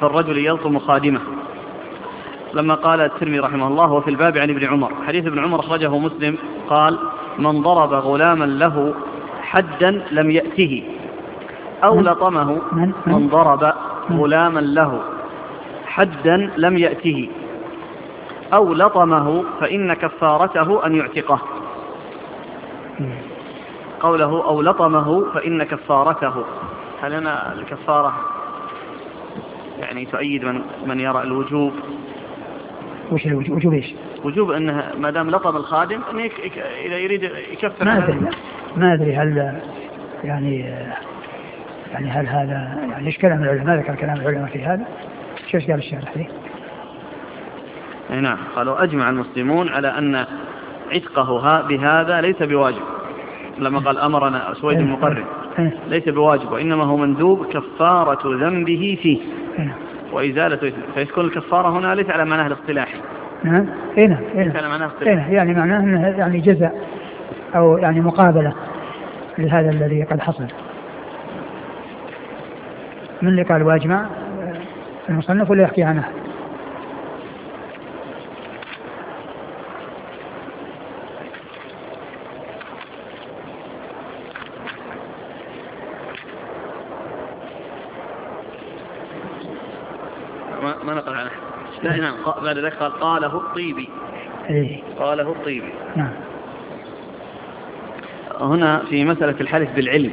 في الرجل يلطم خادمه. لما قال الترمذي رحمه الله وفي الباب عن ابن عمر، حديث ابن عمر أخرجه مسلم قال: من ضرب غلاما له حدا لم يأته أو لطمه، من ضرب غلاما له حدا لم يأته أو لطمه فإن كفارته أن يعتقه. قوله أو لطمه فإن كفارته، هل أنا الكفارة يعني تؤيد من يرى الوجوب؟ وش الوجوب؟ إيش وجوب أنه ما دام لطم الخادم أنه إذا يريد يكفر. ما أدري هل يعني هل هذا يعني إيش كلام العلماء؟ ذكر كلام العلماء في هذا. شو قال الشارح فيه؟ نعم، قالوا أجمع المسلمون على أن عتقه بهذا ليس بواجب. لما قال أمرنا سويد المقرن ليس بواجب، وإنما هو مندوب كفارة ذنبه فيه وإزالة، فيكون الكفارة هنا ليس على معناه الاصطلاحي. نعم. يعني معناه أنه يعني جزاء أو يعني مقابلة لهذا الذي قد حصل. من اللي قال واجمع؟ المصنف ولا يحكي عنه؟ ما نقل عنه. نعم، بعد ذلك قاله الطيبي. قاله الطيبي. نعم. هنا في مسألة الحلف بالعلم